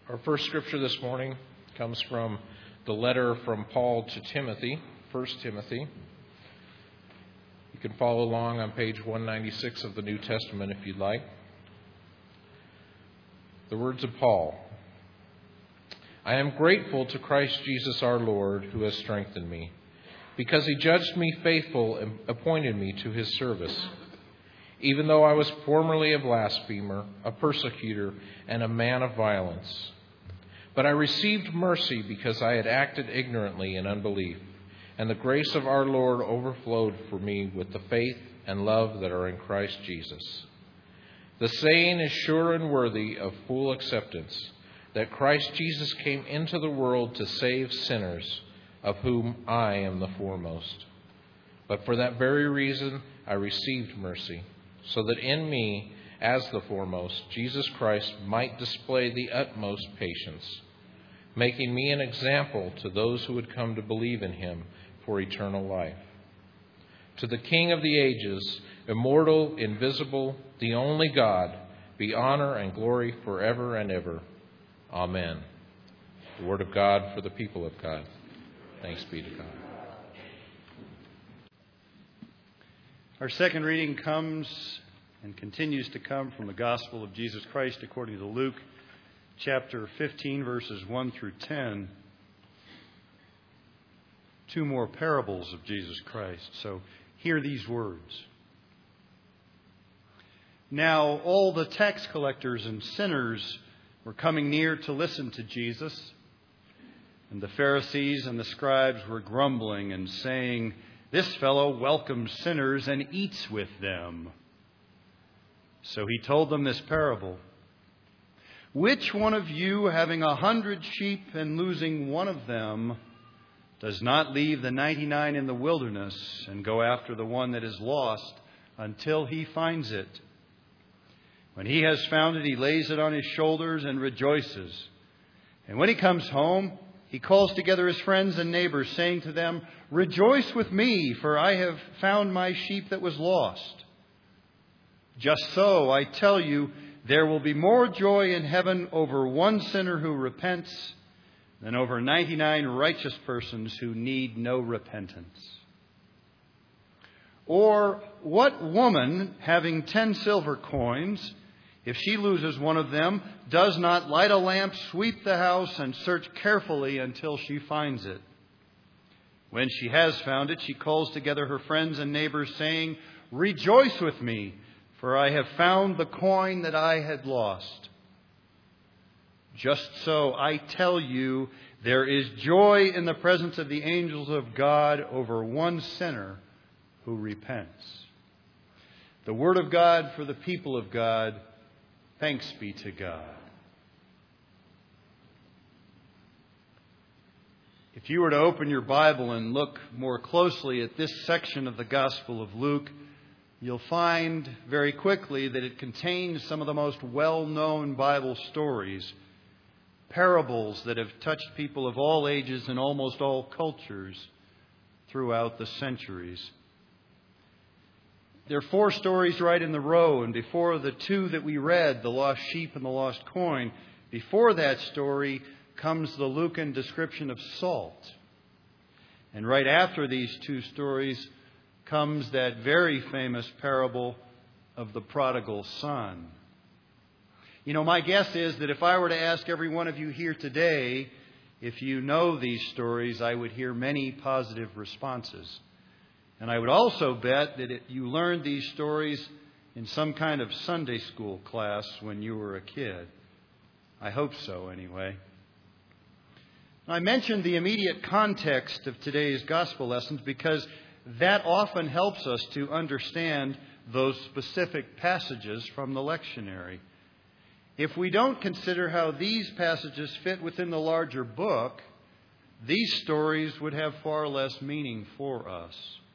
Our first scripture this morning comes from the letter from Paul to Timothy, 1 Timothy. You can follow along on page 196 of the New Testament if you'd like. The words of Paul. I am grateful to Christ Jesus our Lord, who has strengthened me, because he judged me faithful and appointed me to his service. Even though I was formerly a blasphemer, a persecutor, and a man of violence. But I received mercy because I had acted ignorantly in unbelief, and the grace of our Lord overflowed for me with the faith and love that are in Christ Jesus. The saying is sure and worthy of full acceptance, that Christ Jesus came into the world to save sinners, of whom I am the foremost. But for that very reason I received mercy, so that in me, as the foremost, Jesus Christ might display the utmost patience, making me an example to those who would come to believe in him for eternal life. To the King of the ages, immortal, invisible, the only God, be honor and glory forever and ever. Amen. The word of God for the people of God. Thanks be to God. Our second reading comes and continues to come from the Gospel of Jesus Christ according to Luke, chapter 15, verses 1 through 10. Two more parables of Jesus Christ. So hear these words. Now all the tax collectors and sinners were coming near to listen to Jesus, and the Pharisees and the scribes were grumbling and saying, "This fellow welcomes sinners and eats with them." So he told them this parable. Which one of you, having 100 sheep and losing one of them, does not leave the 99 in the wilderness and go after the one that is lost until he finds it? When he has found it, he lays it on his shoulders and rejoices. And when he comes home, he calls together his friends and neighbors, saying to them, "Rejoice with me, for I have found my sheep that was lost." Just so, I tell you, there will be more joy in heaven over one sinner who repents than over 99 righteous persons who need no repentance. Or what woman, having 10 silver coins, if she loses one of them, does not light a lamp, sweep the house, and search carefully until she finds it? When she has found it, she calls together her friends and neighbors, saying, "Rejoice with me, for I have found the coin that I had lost." Just so, I tell you, there is joy in the presence of the angels of God over one sinner who repents. The word of God for the people of God. Thanks be to God. If you were to open your Bible and look more closely at this section of the Gospel of Luke, you'll find very quickly that it contains some of the most well-known Bible stories, parables that have touched people of all ages and almost all cultures throughout the centuries. There are 4 stories right in the row, and before the 2 that we read, the lost sheep and the lost coin, before that story comes the Lucan description of salt. And right after these 2 stories comes that very famous parable of the prodigal son. You know, my guess is that if I were to ask every one of you here today if you know these stories, I would hear many positive responses. And I would also bet that you learned these stories in some kind of Sunday school class when you were a kid. I hope so, anyway. I mentioned the immediate context of today's gospel lessons because that often helps us to understand those specific passages from the lectionary. If we don't consider how these passages fit within the larger book, these stories would have far less meaning for us.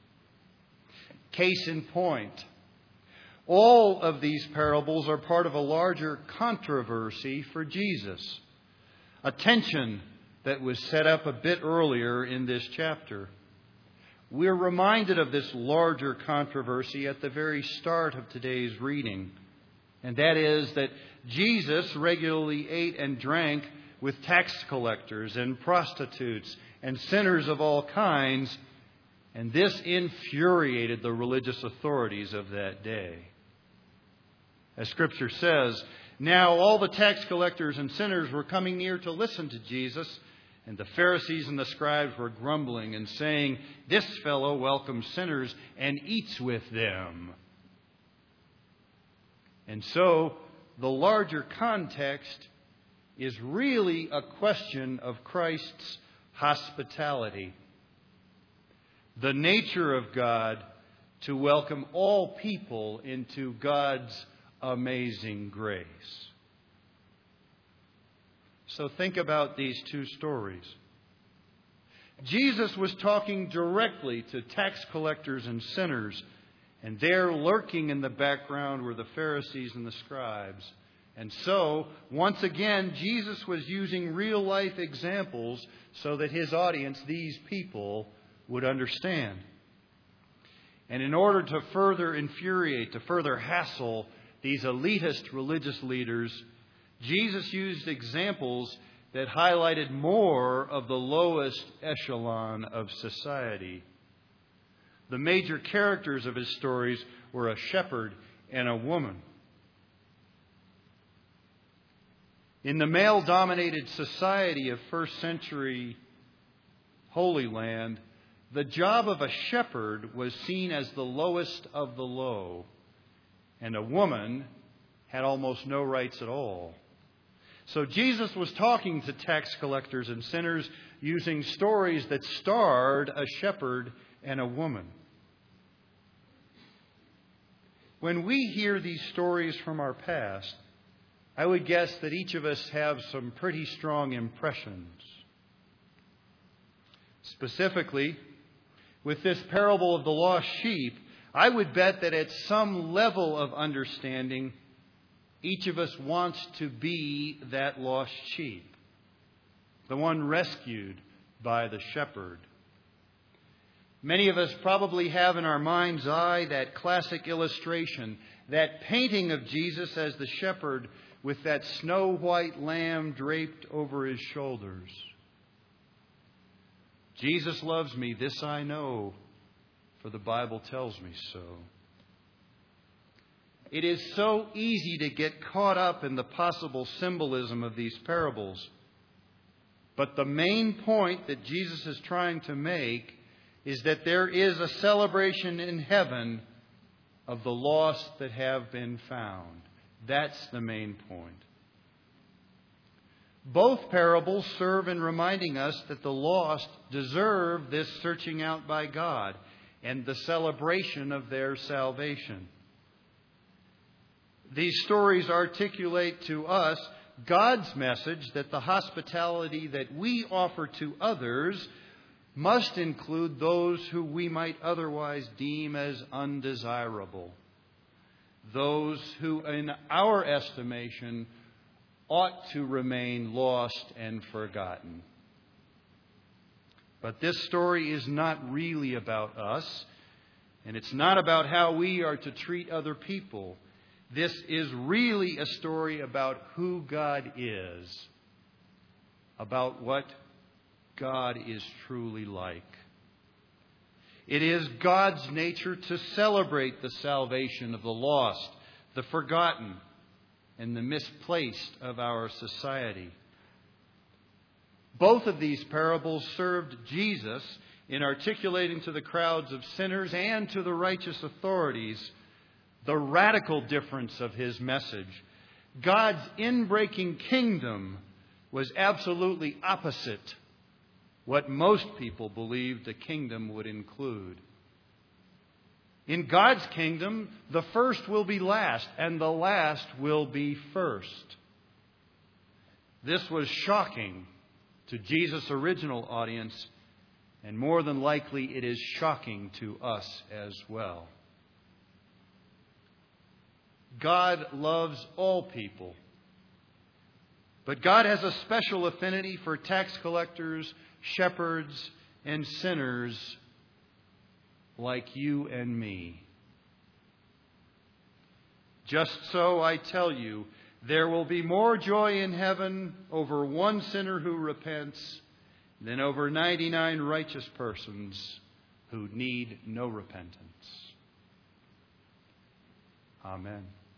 Case in point, all of these parables are part of a larger controversy for Jesus, a tension that was set up a bit earlier in this chapter. We're reminded of this larger controversy at the very start of today's reading, and that is that Jesus regularly ate and drank with tax collectors and prostitutes and sinners of all kinds, and this infuriated the religious authorities of that day. As Scripture says, now all the tax collectors and sinners were coming near to listen to Jesus, and the Pharisees and the scribes were grumbling and saying, "This fellow welcomes sinners and eats with them." And so, the larger context is really a question of Christ's hospitality. The nature of God to welcome all people into God's amazing grace. So think about these two stories. Jesus was talking directly to tax collectors and sinners, and there lurking in the background were the Pharisees and the scribes. And so, once again, Jesus was using real-life examples so that his audience, these people, would understand. And in order to further infuriate, to further hassle these elitist religious leaders, Jesus used examples that highlighted more of the lowest echelon of society. The major characters of his stories were a shepherd and a woman. In the male-dominated society of first century Holy Land, the job of a shepherd was seen as the lowest of the low, and a woman had almost no rights at all. So Jesus was talking to tax collectors and sinners using stories that starred a shepherd and a woman. When we hear these stories from our past, I would guess that each of us have some pretty strong impressions. Specifically, with this parable of the lost sheep, I would bet that at some level of understanding, each of us wants to be that lost sheep, the one rescued by the shepherd. Many of us probably have in our mind's eye that classic illustration, that painting of Jesus as the shepherd with that snow-white lamb draped over his shoulders. Jesus loves me, this I know, for the Bible tells me so. It is so easy to get caught up in the possible symbolism of these parables. But the main point that Jesus is trying to make is that there is a celebration in heaven of the lost that have been found. That's the main point. Both parables serve in reminding us that the lost deserve this searching out by God and the celebration of their salvation. These stories articulate to us God's message that the hospitality that we offer to others must include those who we might otherwise deem as undesirable. Those who, in our estimation, ought to remain lost and forgotten. But this story is not really about us, and it's not about how we are to treat other people. This is really a story about who God is, about what God is truly like. It is God's nature to celebrate the salvation of the lost, the forgotten, and the misplaced of our society. Both of these parables served Jesus in articulating to the crowds of sinners and to the righteous authorities the radical difference of his message. God's inbreaking kingdom was absolutely opposite what most people believed a kingdom would include. In God's kingdom, the first will be last, and the last will be first. This was shocking to Jesus' original audience, and more than likely it is shocking to us as well. God loves all people, but God has a special affinity for tax collectors, shepherds, and sinners like you and me. Just so, I tell you, There will be more joy in heaven over one sinner who repents than over 99 righteous persons who need no repentance. Amen.